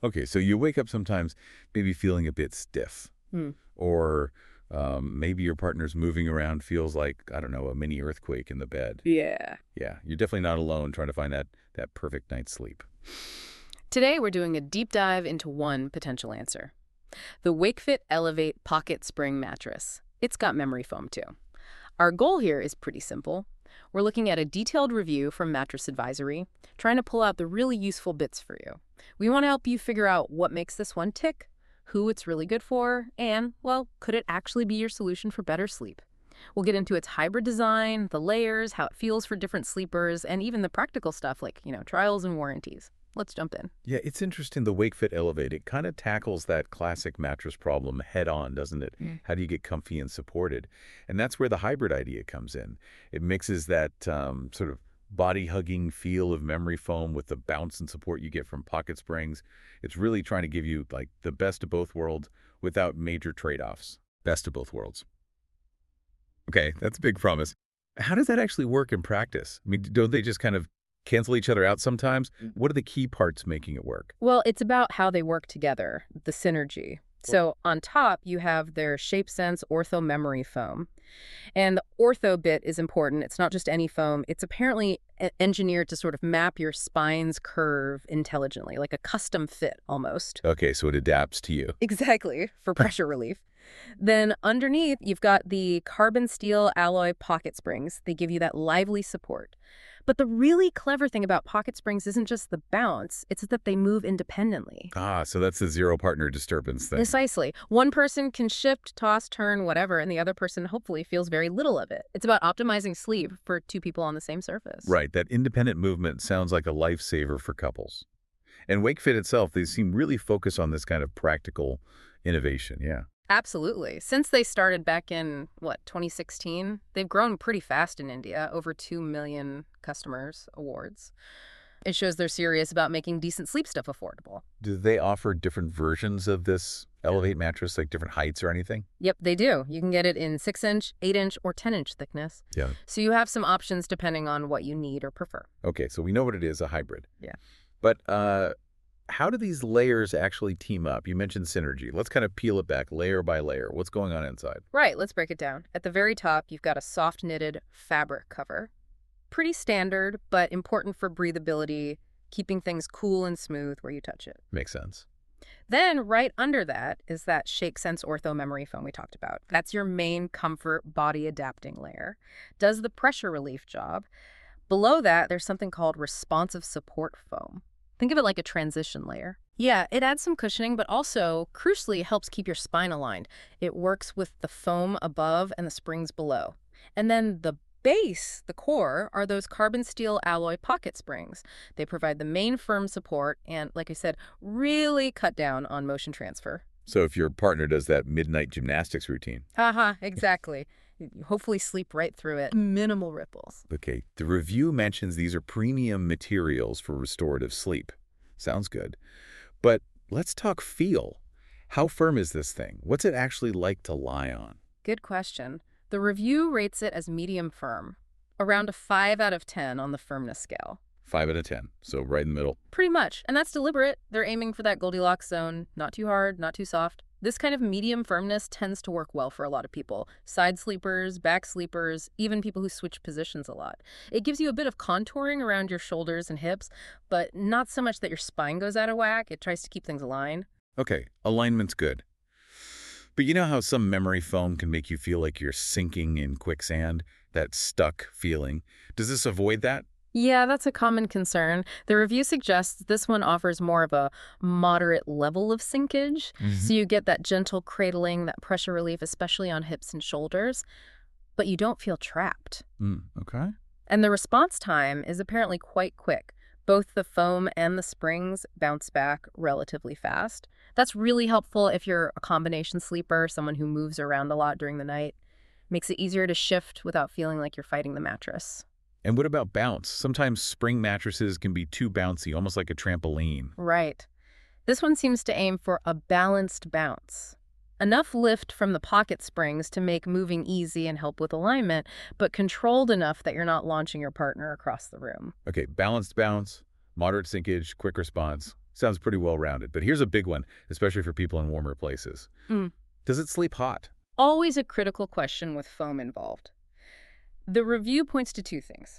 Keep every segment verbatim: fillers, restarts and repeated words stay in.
Okay, so you wake up sometimes maybe feeling a bit stiff, Hmm. or um, maybe your partner's moving around feels like, I don't know, a mini earthquake in the bed. Yeah. Yeah, you're definitely not alone trying to find that, that perfect night's sleep. Today, we're doing a deep dive into one potential answer. The WakeFit Elevate Pocket Spring Mattress. It's got memory foam, too. Our goal here is pretty simple. We're looking at a detailed review from Mattress Advisory, trying to pull out the really useful bits for you. We want to help you figure out what makes this one tick, who it's really good for, and, well, could it actually be your solution for better sleep? We'll get into its hybrid design, the layers, how it feels for different sleepers, and even the practical stuff like, you know, trials and warranties. Let's jump in. Yeah, it's interesting. The WakeFit Elevate, it kind of tackles that classic mattress problem head on, doesn't it? Mm. How do you get comfy and supported? And that's where the hybrid idea comes in. It mixes that um, sort of body-hugging feel of memory foam with the bounce and support you get from pocket springs. It's really trying to give you like the best of both worlds without major trade-offs. Best of both worlds. Okay, that's a big promise. How does that actually work in practice? I mean, don't they just kind of cancel each other out sometimes? What are the key parts making it work? Well, it's about how they work together, the synergy. So on top, you have their ShapeSense Ortho Memory Foam. And the ortho bit is important. It's not just any foam. It's apparently e- engineered to sort of map your spine's curve intelligently, like a custom fit almost. Okay, so it adapts to you. Exactly, for pressure relief. Then underneath, you've got the carbon steel alloy pocket springs. They give you that lively support. But the really clever thing about pocket springs isn't just the bounce, it's that they move independently. Ah, so that's the zero partner disturbance thing. Precisely. One person can shift, toss, turn, whatever, and the other person hopefully feels very little of it. It's about optimizing sleep for two people on the same surface. Right, that independent movement sounds like a lifesaver for couples. And WakeFit itself, they seem really focused on this kind of practical innovation, yeah. Absolutely. Since they started back in, what, twenty sixteen, they've grown pretty fast in India, over two million customers awards. It shows they're serious about making decent sleep stuff affordable. Do they offer different versions of this Elevate mattress, like different heights or anything? Yep, they do. You can get it in six inch, eight inch, or ten inch thickness. Yeah. So you have some options depending on what you need or prefer. Okay, so we know what it is, a hybrid. Yeah. But uh, how do these layers actually team up? You mentioned synergy. Let's kind of peel it back layer by layer. What's going on inside? Right, let's break it down. At the very top, you've got a soft knitted fabric cover. Pretty standard, but important for breathability, keeping things cool and smooth where you touch it. Makes sense. Then right under that is that ShapeSense Ortho Memory Foam we talked about. That's your main comfort body adapting layer. Does the pressure relief job. Below that, there's something called responsive support foam. Think of it like a transition layer. Yeah, it adds some cushioning, but also, crucially, helps keep your spine aligned. It works with the foam above and the springs below. And then the base, the core, are those carbon steel alloy pocket springs. They provide the main firm support and, like I said, really cut down on motion transfer. So if your partner does that midnight gymnastics routine. Haha, exactly. You hopefully sleep right through it. Minimal ripples. Okay, the review mentions these are premium materials for restorative sleep. Sounds good. But let's talk feel. How firm is this thing? What's it actually like to lie on? Good question. The review rates it as medium firm, around a five out of ten on the firmness scale. five out of ten, so right in the middle. Pretty much, and that's deliberate. They're aiming for that Goldilocks zone, not too hard, not too soft. This kind of medium firmness tends to work well for a lot of people. Side sleepers, back sleepers, even people who switch positions a lot. It gives you a bit of contouring around your shoulders and hips, but not so much that your spine goes out of whack. It tries to keep things aligned. Okay, alignment's good. But you know how some memory foam can make you feel like you're sinking in quicksand? That stuck feeling. Does this avoid that? Yeah, that's a common concern. The review suggests this one offers more of a moderate level of sinkage. Mhm. So you get that gentle cradling, that pressure relief, especially on hips and shoulders, but you don't feel trapped. Mm, okay. And the response time is apparently quite quick. Both the foam and the springs bounce back relatively fast. That's really helpful if you're a combination sleeper, someone who moves around a lot during the night. Makes it easier to shift without feeling like you're fighting the mattress. And what about bounce? Sometimes spring mattresses can be too bouncy, almost like a trampoline. Right. This one seems to aim for a balanced bounce. Enough lift from the pocket springs to make moving easy and help with alignment, but controlled enough that you're not launching your partner across the room. Okay, balanced bounce, moderate sinkage, quick response. Sounds pretty well-rounded. But here's a big one, especially for people in warmer places. Mm. Does it sleep hot? Always a critical question with foam involved. The review points to two things.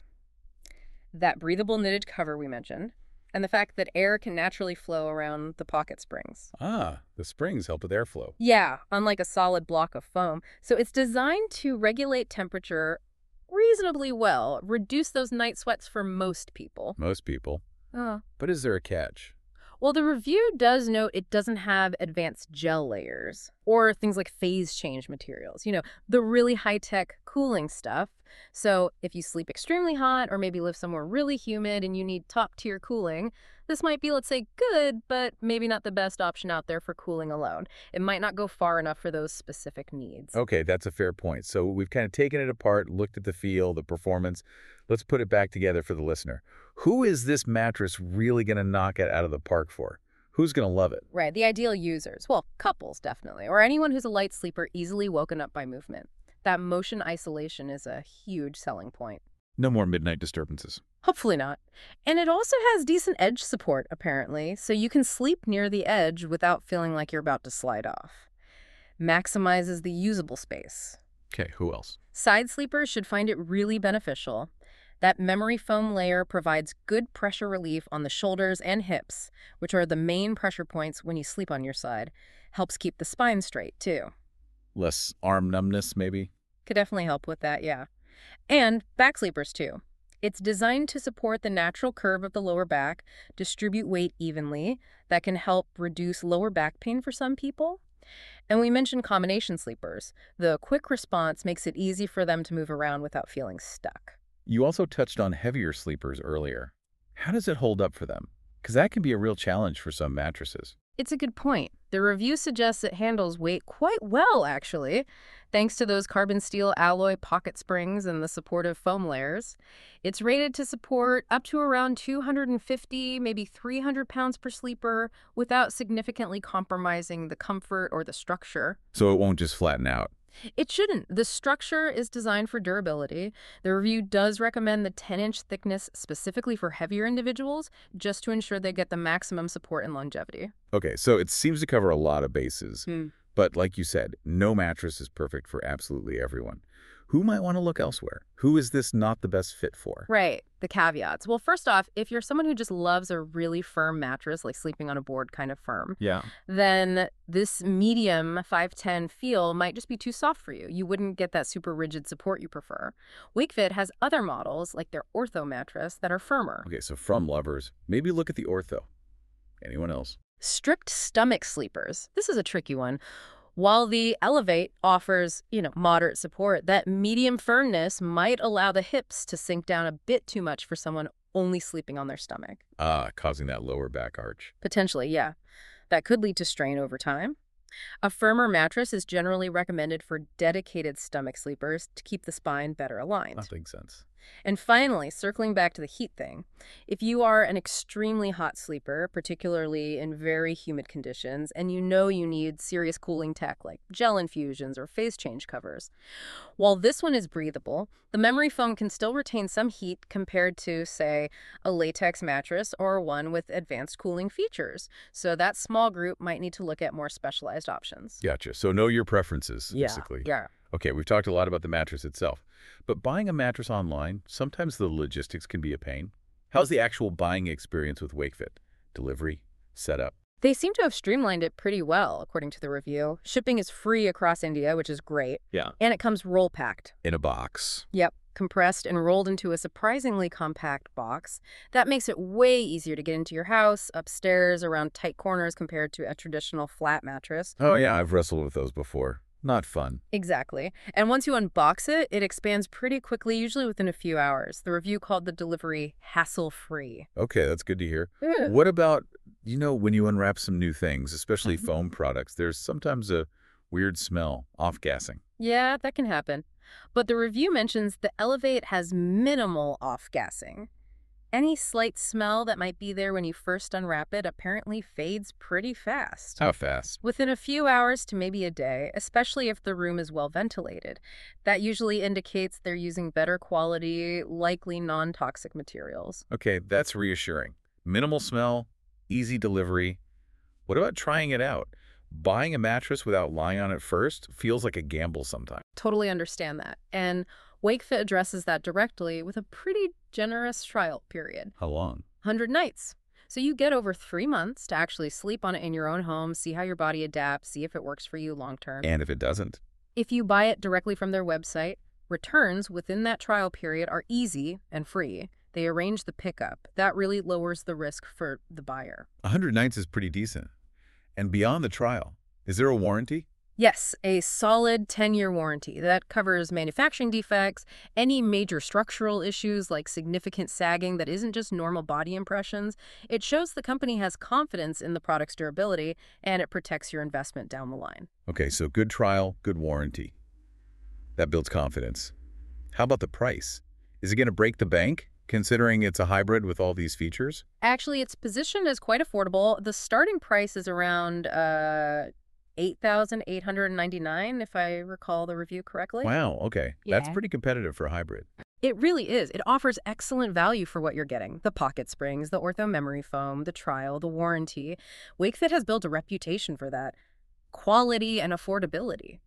That breathable knitted cover we mentioned, and the fact that air can naturally flow around the pocket springs. Ah, the springs help with airflow. Yeah, unlike a solid block of foam. So it's designed to regulate temperature reasonably well, reduce those night sweats for most people. Most people. Oh. But is there a catch? Well, the review does note it doesn't have advanced gel layers or things like phase change materials, you know, the really high-tech cooling stuff. So if you sleep extremely hot or maybe live somewhere really humid and you need top-tier cooling, this might be, let's say, good, but maybe not the best option out there for cooling alone. It might not go far enough for those specific needs. Okay, that's a fair point. So we've kind of taken it apart, looked at the feel, the performance. Let's put it back together for the listener. Who is this mattress really going to knock it out of the park for? Who's going to love it? Right, the ideal users. Well, couples, definitely. Or anyone who's a light sleeper easily woken up by movement. That motion isolation is a huge selling point. No more midnight disturbances. Hopefully not. And it also has decent edge support, apparently, so you can sleep near the edge without feeling like you're about to slide off. Maximizes the usable space. Okay, who else? Side sleepers should find it really beneficial. That memory foam layer provides good pressure relief on the shoulders and hips, which are the main pressure points when you sleep on your side. Helps keep the spine straight, too. Less arm numbness, maybe? Could definitely help with that, yeah. And back sleepers, too. It's designed to support the natural curve of the lower back, distribute weight evenly. That can help reduce lower back pain for some people. And we mentioned combination sleepers. The quick response makes it easy for them to move around without feeling stuck. You also touched on heavier sleepers earlier. How does it hold up for them? Because that can be a real challenge for some mattresses. It's a good point. The review suggests it handles weight quite well, actually, thanks to those carbon steel alloy pocket springs and the supportive foam layers. It's rated to support up to around two hundred fifty, maybe three hundred pounds per sleeper without significantly compromising the comfort or the structure. So it won't just flatten out. It shouldn't. The structure is designed for durability. The review does recommend the ten inch thickness specifically for heavier individuals, just to ensure they get the maximum support and longevity. Okay, so it seems to cover a lot of bases. Hmm. But like you said, no mattress is perfect for absolutely everyone. Who might want to look elsewhere? Who is this not the best fit for? Right, the caveats. Well, first off, if you're someone who just loves a really firm mattress, like sleeping on a board kind of firm, Yeah. then this medium five ten feel might just be too soft for you. You wouldn't get that super rigid support you prefer. WakeFit has other models, like their Ortho mattress, that are firmer. Okay, so from lovers, maybe look at the Ortho. Anyone else? Strict stomach sleepers. This is a tricky one. While the Elevate offers, you know, moderate support, that medium firmness might allow the hips to sink down a bit too much for someone only sleeping on their stomach. Ah, causing that lower back arch. Potentially, yeah. That could lead to strain over time. A firmer mattress is generally recommended for dedicated stomach sleepers to keep the spine better aligned. That makes sense. And finally, circling back to the heat thing, if you are an extremely hot sleeper, particularly in very humid conditions, and you know you need serious cooling tech like gel infusions or phase change covers, while this one is breathable, the memory foam can still retain some heat compared to, say, a latex mattress or one with advanced cooling features. So that small group might need to look at more specialized options. Gotcha. So know your preferences, Yeah, basically. yeah. Okay, we've talked a lot about the mattress itself, but buying a mattress online, sometimes the logistics can be a pain. How's the actual buying experience with WakeFit? Delivery, setup? They seem to have streamlined it pretty well, according to the review. Shipping is free across India, which is great. Yeah. And it comes roll-packed. In a box. Yep, compressed and rolled into a surprisingly compact box. That makes it way easier to get into your house, upstairs, around tight corners compared to a traditional flat mattress. Oh yeah, I've wrestled with those before. Not fun. Exactly. And once you unbox it, it expands pretty quickly, usually within a few hours. The review called the delivery hassle-free. Okay, that's good to hear. What about, you know, when you unwrap some new things, especially foam products, there's sometimes a weird smell, off-gassing. Yeah, that can happen. But the review mentions the Elevate has minimal off-gassing. Any slight smell that might be there when you first unwrap it apparently fades pretty fast. How fast? Within a few hours to maybe a day, especially if the room is well ventilated. That usually indicates they're using better quality, likely non-toxic materials. Okay, that's reassuring. Minimal smell, easy delivery. What about trying it out? Buying a mattress without lying on it first feels like a gamble sometimes. Totally understand that. And WakeFit addresses that directly with a pretty generous trial period. How long? one hundred nights. So you get over three months to actually sleep on it in your own home, see how your body adapts, see if it works for you long term. And if it doesn't? If you buy it directly from their website, returns within that trial period are easy and free. They arrange the pickup. That really lowers the risk for the buyer. one hundred nights is pretty decent. And beyond the trial, is there a warranty? Yes, a solid ten-year warranty that covers manufacturing defects, any major structural issues like significant sagging that isn't just normal body impressions. It shows the company has confidence in the product's durability, and it protects your investment down the line. Okay, so good trial, good warranty. That builds confidence. How about the price? Is it going to break the bank, considering it's a hybrid with all these features? Actually, it's positioned as quite affordable. The starting price is around uh, eight thousand eight hundred ninety-nine dollars, if I recall the review correctly. Wow, okay. That's Yeah. pretty competitive for a hybrid. It really is. It offers excellent value for what you're getting. The pocket springs, the ortho memory foam, the trial, the warranty. WakeFit has built a reputation for that. Quality and affordability.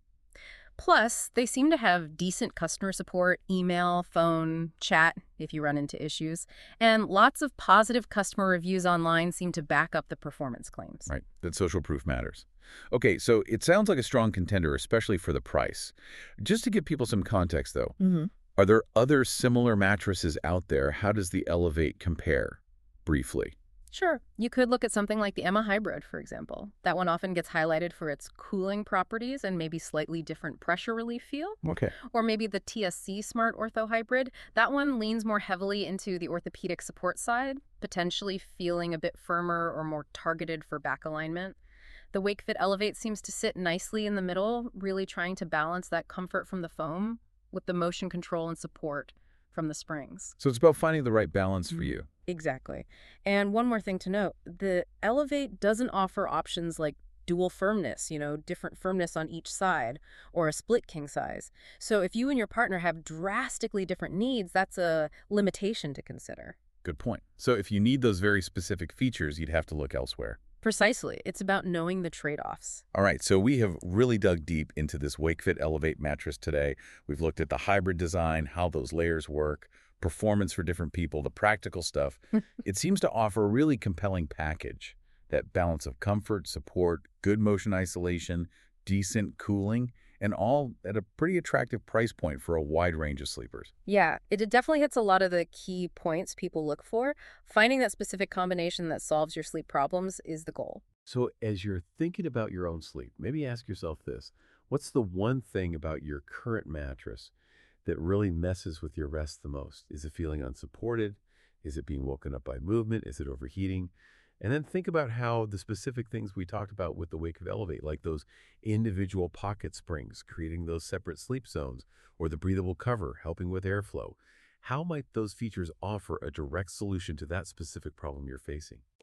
Plus, they seem to have decent customer support, email, phone, chat, if you run into issues. And lots of positive customer reviews online seem to back up the performance claims. Right, that social proof matters. Okay, so it sounds like a strong contender, especially for the price. Just to give people some context, though, Mm-hmm. are there other similar mattresses out there? How does the Elevate compare, briefly? Sure. You could look at something like the Emma Hybrid, for example. That one often gets highlighted for its cooling properties and maybe slightly different pressure relief feel. Okay. Or maybe the T S C Smart Ortho Hybrid. That one leans more heavily into the orthopedic support side, potentially feeling a bit firmer or more targeted for back alignment. The WakeFit Elevate seems to sit nicely in the middle, really trying to balance that comfort from the foam with the motion control and support from the springs. So it's about finding the right balance for you. Exactly. And one more thing to note, the Elevate doesn't offer options like dual firmness, you know, different firmness on each side, or a split king size. So if you and your partner have drastically different needs, that's a limitation to consider. Good point. So if you need those very specific features, you'd have to look elsewhere. Precisely. It's about knowing the trade-offs. All right, so we have really dug deep into this WakeFit Elevate mattress today. We've looked at the hybrid design, how those layers work, performance for different people, the practical stuff. It seems to offer a really compelling package. That balance of comfort, support, good motion isolation, decent cooling, and all at a pretty attractive price point for a wide range of sleepers. Yeah, it it definitely hits a lot of the key points people look for. Finding that specific combination that solves your sleep problems is the goal. So as you're thinking about your own sleep, maybe ask yourself this. What's the one thing about your current mattress that really messes with your rest the most? Is it feeling unsupported? Is it being woken up by movement? Is it overheating? And then think about how the specific things we talked about with the Wake of Elevate, like those individual pocket springs, creating those separate sleep zones, or the breathable cover, helping with airflow. How might those features offer a direct solution to that specific problem you're facing?